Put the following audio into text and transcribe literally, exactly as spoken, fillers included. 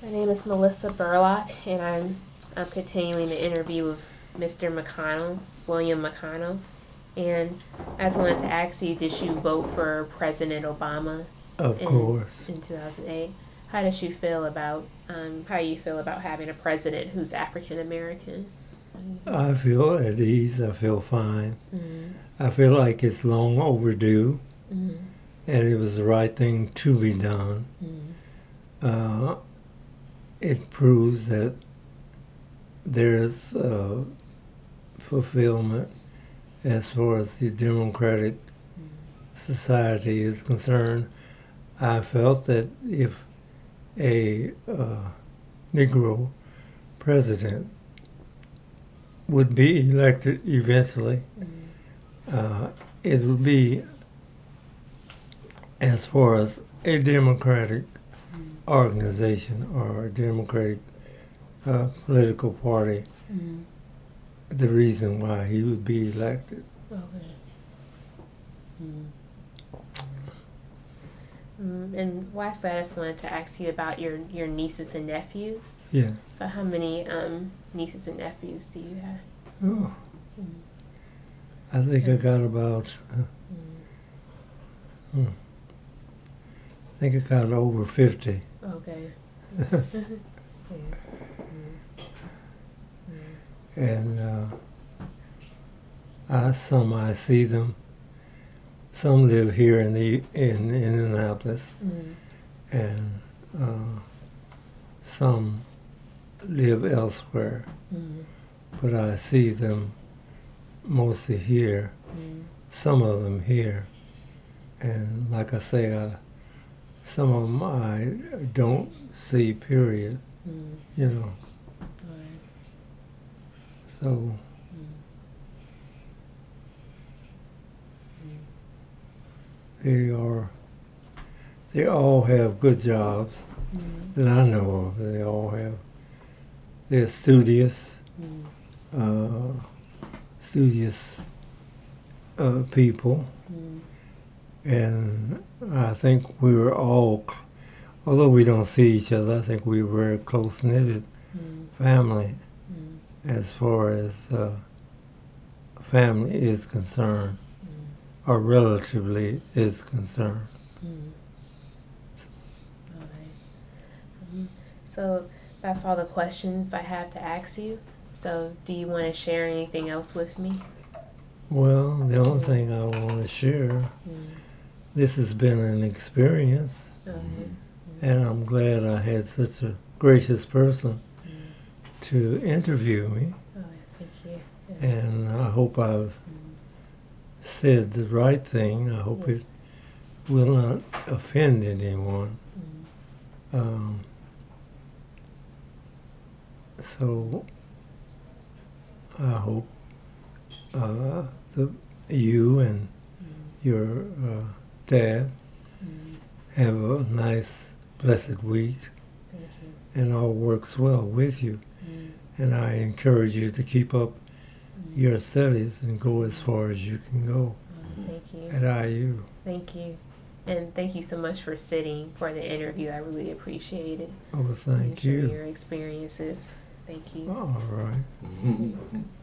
My name is Melissa Burlock, and I'm I'm continuing the interview with Mister McConnell, William McConnell. And I just wanted to ask you, did you vote for President Obama Of in, course. in two thousand eight? How does you feel about um, how you feel about having a president who's African American? I feel at ease. I feel fine. Mm-hmm. I feel like it's long overdue, Mm-hmm. and it was the right thing to be done. Mm-hmm. Uh, it proves that there's uh, fulfillment as far as the democratic society is concerned. I felt that if a uh, Negro president would be elected eventually, Mm-hmm. uh, it would be, as far as a democratic Mm-hmm. organization or a democratic uh, political party, Mm-hmm. the reason why he would be elected. Okay. Mm-hmm. Mm, and lastly, I just wanted to ask you about your, your nieces and nephews. Yeah. So how many um, nieces and nephews do you have? Oh, Mm. I think I got about, uh, Mm. hmm, I think I got over fifty. Okay. Yeah. Mm. Mm. And uh, I, some I see them. Some live here in the in Indianapolis, Mm. and uh, some live elsewhere. Mm. But I see them mostly here. Mm. Some of them here, and like I say, I, some of them I don't see. Period. Mm. You know. All right. So Mm. they are. They all have good jobs Mm. that I know of. They all have. They're studious. Mm. Uh, studious uh, people, Mm. and I think we were all, although we don't see each other, I think we were a close-knitted Mm. family Mm. as far as uh, family is concerned, Mm. or relatively is concerned. Mm. All right. Um, so that's all the questions I have to ask you. So do you want to share anything else with me? Well, the only thing I want to share, Mm. this has been an experience, Okay. and I'm glad I had such a gracious person Mm. to interview me, Oh, thank you. Yeah. and I hope I've Mm. said the right thing. I hope Yes. it will not offend anyone. Mm. Um, so I hope uh, the, you and Mm. your uh, dad Mm. have a nice, blessed week, Thank you. and all works well with you. Mm. And I encourage you to keep up Mm. your studies and go as far as you can go Oh, thank you. at I U. Thank you. And thank you so much for sitting for the interview. I really appreciate it. Oh, thank And share you. your experiences. Thank you. All right.